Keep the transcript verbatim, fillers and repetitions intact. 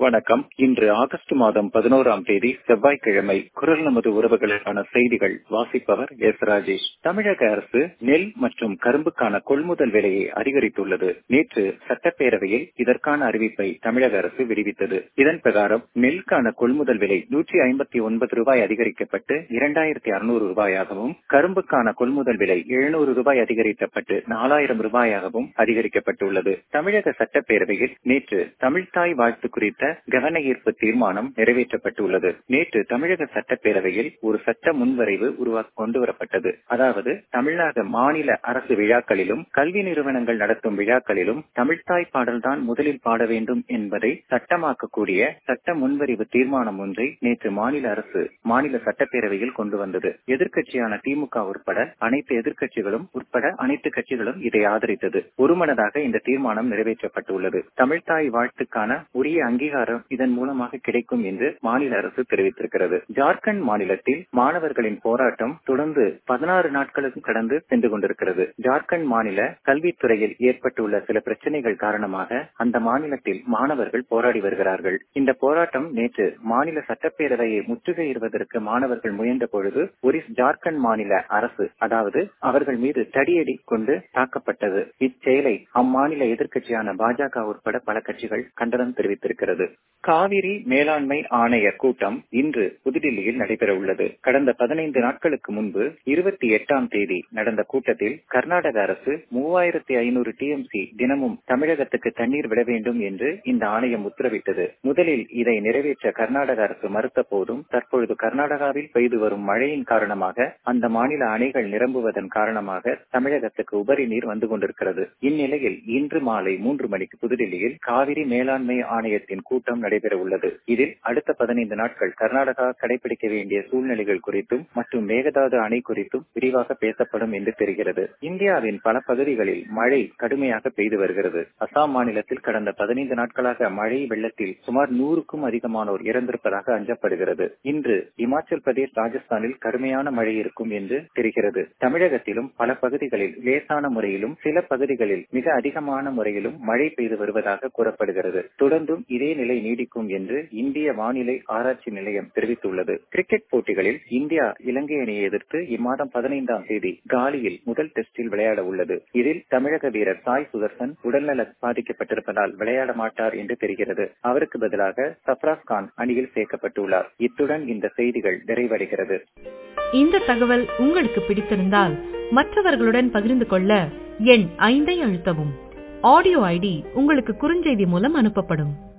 வணக்கம். இன்று ஆகஸ்ட் மாதம் பதினோராம் தேதி செவ்வாய்க்கிழமை. குரல் நமது உறவுகளுக்கான செய்திகள் வாசிப்பவர் எஸ் ராஜேஷ். தமிழக அரசு நெல் மற்றும் கரும்புக்கான கொள்முதல் விலையை அதிகரித்துள்ளது. நேற்று சட்டப்பேரவையில் இதற்கான அறிவிப்பை தமிழக அரசு வெளியிட்டது. இதன் பிரகாரம் நெல்லுக்கான கொள்முதல் விலை நூற்றி ஐம்பத்தி ஒன்பது ரூபாய் அதிகரிக்கப்பட்டு இரண்டாயிரத்தி அறுநூறு ரூபாயாகவும், கரும்புக்கான கொள்முதல் விலை எழுநூறு ரூபாய் அதிகரிக்கப்பட்டு நாலாயிரம் ரூபாயாகவும் அதிகரிக்கப்பட்டுள்ளது. தமிழக சட்டப்பேரவையில் நேற்று தமிழ்தாய் வாழ்த்து குறித்த கவன ஈர்ப்பு தீர்மானம் நிறைவேற்றப்பட்டுள்ளது. நேற்று தமிழக சட்டப்பேரவையில் ஒரு சட்ட முன்வரைவு உருவாக்கி கொண்டு வரப்பட்டது. அதாவது தமிழ்நாடு மாநில அரசு விழாக்களிலும் கல்வி நிறுவனங்கள் நடத்தும் விழாக்களிலும் தமிழ்தாய் பாடல்தான் முதலில் பாட வேண்டும் என்பதை சட்டமாக்கக்கூடிய சட்ட முன்வரைவு தீர்மானம் ஒன்றை நேற்று மாநில அரசு மாநில சட்டப்பேரவையில் கொண்டு வந்தது. எதிர்க்கட்சியான திமுக உட்பட அனைத்து எதிர்க்கட்சிகளும் உட்பட அனைத்து கட்சிகளும் இதை ஆதரித்தது. ஒருமனதாக இந்த தீர்மானம் நிறைவேற்றப்பட்டுள்ளது. தமிழ்தாய் வாழ்த்துக்கான உரிய அங்கீகாரம் இதன் மூலமாக கிடைக்கும் என்று மாநில அரசு தெரிவித்திருக்கிறது. ஜார்க்கண்ட் மாநிலத்தில் மாணவர்களின் போராட்டம் தொடர்ந்து பதினாறு நாட்களுக்கும் கடந்து சென்று கொண்டிருக்கிறது. ஜார்க்கண்ட் மாநில கல்வித்துறையில் ஏற்பட்டுள்ள சில பிரச்சனைகள் காரணமாக அந்த மாநிலத்தில் மாணவர்கள் போராடி வருகிறார்கள். இந்த போராட்டம் நேற்று மாநில சட்டப்பேரவையை முற்றுகையிடுவதற்கு மாணவர்கள் முயன்ற பொழுது ஒரு ஜார்க்கண்ட் மாநில அரசு அதாவது அவர்கள் மீது தடியடி கொண்டு தாக்கப்பட்டது. இச்செயலை அம்மாநில எதிர்க்கட்சியான பாஜக உட்பட பல கட்சிகள் கண்டனம் தெரிவித்திருக்கிறது. காவிரி மேலாண்மை ஆணைய கூட்டம் இன்று புதுடில்லியில் நடைபெற உள்ளது. கடந்த பதினைந்து நாட்களுக்கு முன்பு இருபத்தி எட்டாம் தேதி நடந்த கூட்டத்தில் கர்நாடக அரசு மூவாயிரத்தி ஐநூறு டிஎம்சி தினமும் தமிழகத்துக்கு தண்ணீர் விட வேண்டும் என்று இந்த ஆணையம் உத்தரவிட்டது. முதலில் இதை நிறைவேற்ற கர்நாடக அரசு மறுத்த போதும் தற்பொழுது கர்நாடகாவில் பெய்து வரும் மழையின் காரணமாக அந்த மாநில அணைகள் நிரம்புவதன் காரணமாக தமிழகத்துக்கு உபரி நீர் வந்து கொண்டிருக்கிறது. இந்நிலையில் இன்று மாலை மூன்று மணிக்கு புதுடில்லியில் காவிரி மேலாண்மை ஆணையத்தின் கூட்டம் நடைபெற உள்ளது. இதில் அடுத்த பதினைந்து நாட்கள் கர்நாடகா கடைபிடிக்க வேண்டிய சூழ்நிலைகள் குறித்தும் மற்றும் மேகதாது அணை குறித்தும் விரிவாக பேசப்படும் என்று தெரிகிறது. இந்தியாவின் பல பகுதிகளில் மழை கடுமையாக பெய்து வருகிறது. அசாம் மாநிலத்தில் கடந்த பதினைந்து நாட்களாக மழை வெள்ளத்தில் சுமார் நூறுக்கும் அதிகமானோர் இறந்திருப்பதாக அஞ்சப்படுகிறது. இன்று இமாச்சல் பிரதேஷ், ராஜஸ்தானில் கடுமையான மழை இருக்கும் என்று தெரிகிறது. தமிழகத்திலும் பல பகுதிகளில் லேசான முறையிலும் சில பகுதிகளில் மிக அதிகமான முறையிலும் மழை பெய்து வருவதாக கூறப்படுகிறது. தொடர்ந்தும் இதே நிலை நீடிக்கும் என்று இந்திய வானிலை ஆராய்ச்சி நிலையம் தெரிவித்துள்ளது. கிரிக்கெட் போட்டிகளில் இந்தியா இலங்கை அணியை எதிர்த்து இம்மாதம் பதினைந்தாம் தேதி காலியில் முதல் டெஸ்டில் விளையாட உள்ளது. இதில் தமிழக வீரர் சாய் சுதர்சன் உடல்நல பாதிக்கப்பட்டிருப்பதால் விளையாட மாட்டார் என்று தெரிகிறது. அவருக்கு பதிலாக சப்ராஸ் கான் அணியில் சேர்க்கப்பட்டுள்ளார். இத்துடன் இந்த செய்திகள் நிறைவடைகிறது. இந்த தகவல் உங்களுக்கு பிடித்திருந்தால் மற்றவர்களுடன் பகிர்ந்து கொள்ள எண் ஐந்தை அழுத்தவும். ஆடியோ ஐடி உங்களுக்கு குறுஞ்செய்தி மூலம் அனுப்பப்படும்.